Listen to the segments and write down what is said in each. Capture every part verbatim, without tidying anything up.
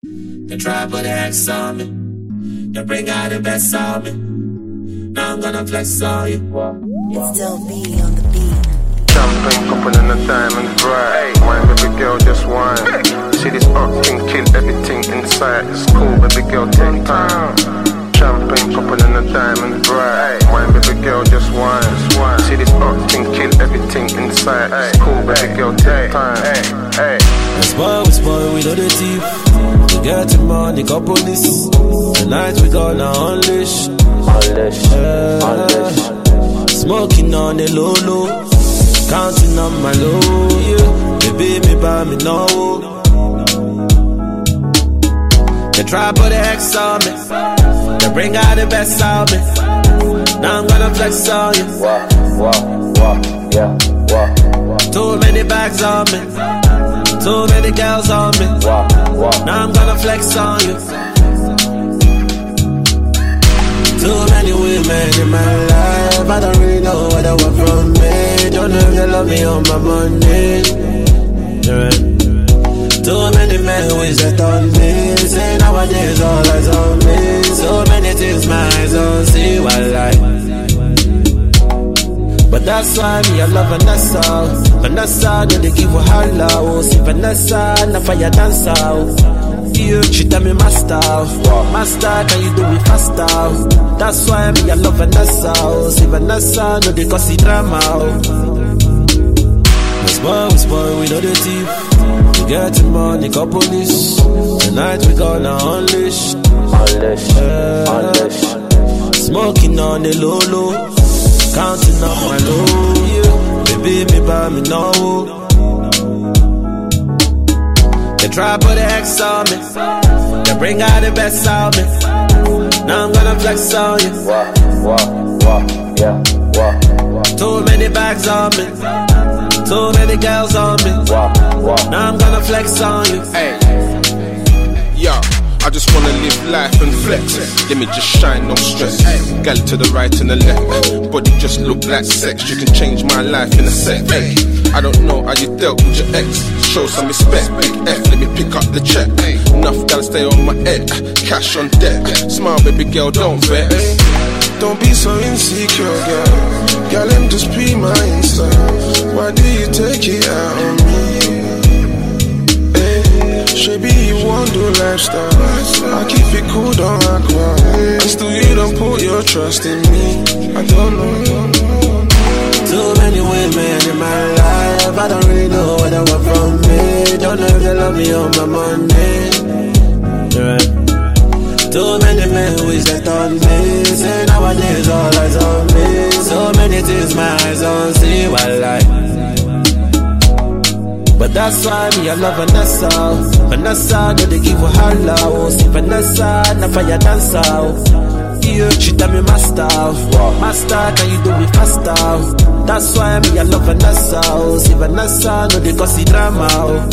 They try put an X on me. They bring out the best on me. Now I'm gonna flex on you. It's still B on the beat. Champagne popping and the diamonds bright. Wine, baby girl, just wine. See this up thing, kill everything inside. It's cool, baby girl, take time. Champagne popping and the diamonds bright. Wine, baby girl, just wine. See this up thing, kill everything inside. It's cool, baby girl, take time. That's why we spoil, we know the thief. We get the money, got police. Tonight we gonna unleash. Unleash, uh, unleash. Smoking on the low low. Counting on my low, yeah. Baby, me buy me no. They try put the X on me. They bring out the best on me. Now I'm gonna flex on you. Wah, wah, wah, yeah, wah, wah. Too many bags on me. Too many girls on me. Wah, wah. Now I'm gonna flex on you. Too many women in my life. I don't really know what they want from me. Don't know if they love me on my money. Yeah. Too many men who is that on me. Say nowadays all eyes on me. So many things my eyes don't see. While I But that's why me I love Vanessa. Vanessa, no they give her holla. Oh, see Vanessa, na fire dancer. Yeah, she tell me master, master, can you do it faster? That's why me I love Vanessa. Oh, see Vanessa, no they cause it drama. We spoil, we spoil, we know the thief. We get the money, got police. Tonight we gonna unleash. Unleash, uh, unleash. Smoking on the low low. Counting on my low, yeah. Baby, me buy me no. They try put the X on me. They bring out the best on me. Now I'm gonna flex on you. Wah, wah, wah, yeah, wah, wah. Too many bags on me. Too many girls on me. Wah, wah. Now I'm gonna flex on you. Hey, yo. I just wanna live life and flex. Let me just shine, no stress. Gal to the right and the left. Body just look like sex. You can change my life in a sec. Hey, I don't know how you dealt with your ex. Show some respect. Big F, let me pick up the check. Enough gotta stay on my head. Cash on deck. Smile, baby girl, don't vex. Don't be so insecure, girl. Girl, let me just be my inside. Why do you take it out on me? Baby, you won't do lifestyle. I keep it cool, don't act wild. And still you don't put your trust in me. I don't know, don't know. Too many women in my life. I don't really know what they want from me. Don't know if they love me on my money. Yeah. Too many men who is that on me. Say nowadays all eyes on me. So many things my eyes don't see. While I But that's why me I love Vanessa. Vanessa, no they give her holla. Oh, see Vanessa, na fire dancer. Yeah, she tell me master, master, can you do it faster? That's why me I love Vanessa. Oh, see Vanessa, no they cause it drama.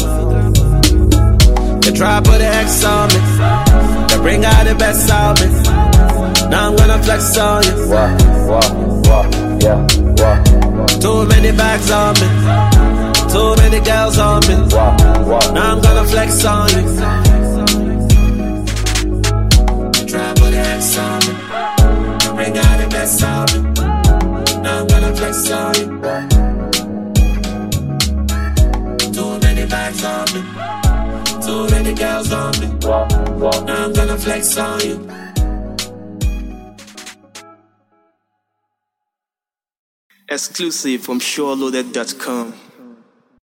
They try put the X on me. They bring out the best on me. Now I'm gonna flex on you. Wah, wah, wah, yeah, wah, wah. Too many bags on me. Too many girls on me. Wah, wah. Now I'm gonna flex on you. Try put the X on me. Bring out the best on me. Now I'm gonna flex on you. Too many bags on me. Too many girls on me. Wah, wah. Now I'm gonna flex on you. Exclusive from Sure Loaded dot com.